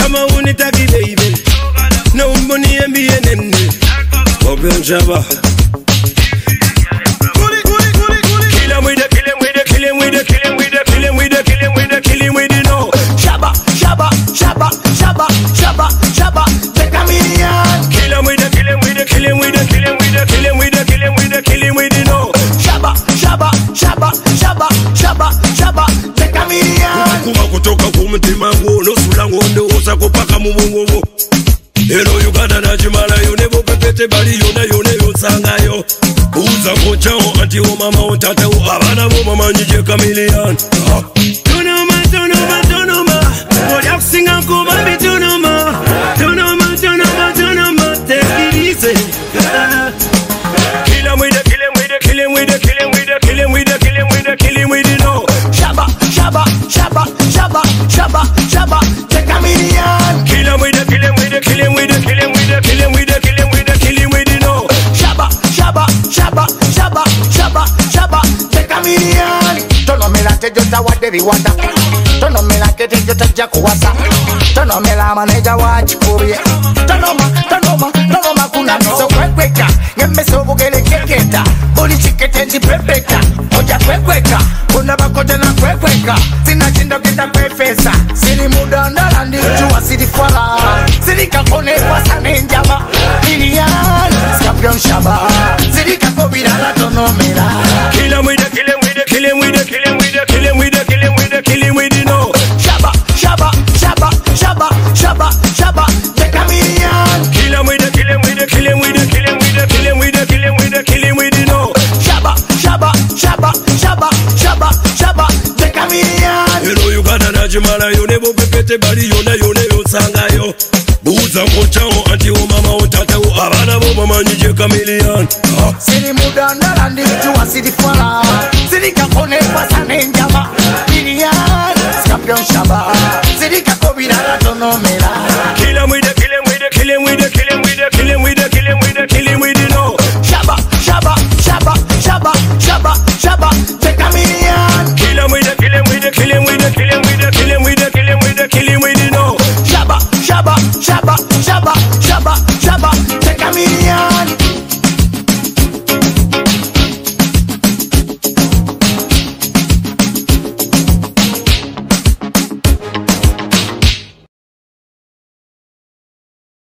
kama unitaki baby na umboniambie nene Open Java Shabba, the chameleon. Kill him with the no. Shabba, the chameleon. Kuma kutoka kumtima ngono sula ngondo osa kupaka mubungobo. Ero Uganda na Jimala yo nebo pepete bali yona yonsangayo. Uza kochao anti o mama o tata o abana bo mama njije chameleon. Tonoma. Oya kusinga kubabi tonoma. Take it easy. Kill him with the no. Shabba, the chameleon. Kill him with the no. Shabba, the chameleon. Tono me la que yo ta waderi wada. Tono me la que yo ta jakuwasa. Tono me la maneja wachikurie. Tono ma kuna so kweka. Ngeme so bugele keketa. Boli chikete ndi pepeka. Oja kweka. Kuna bakoja na kweka. Sina chindo kita kwefesa. Sini muda ndala ndi juwa sidi fala. Sidi kakone kwa sane njaba. Milian. Skampion shaba. Sidi kakobira la tono me la. Kill him with the no. Shabba, the chameleon. Kill him with the no. Shabba, the chameleon. Ero Uganda na Jimala yo nebo pepete bali yona yonsangayo. Buza kochao anti o mama o tata o abana bo mama njije chameleon. Siri muda ndala ndi juwa sidi fala. Siri kakone kwa sane njama. Milian, Skampion shaba. Siri kakobira la tono mela.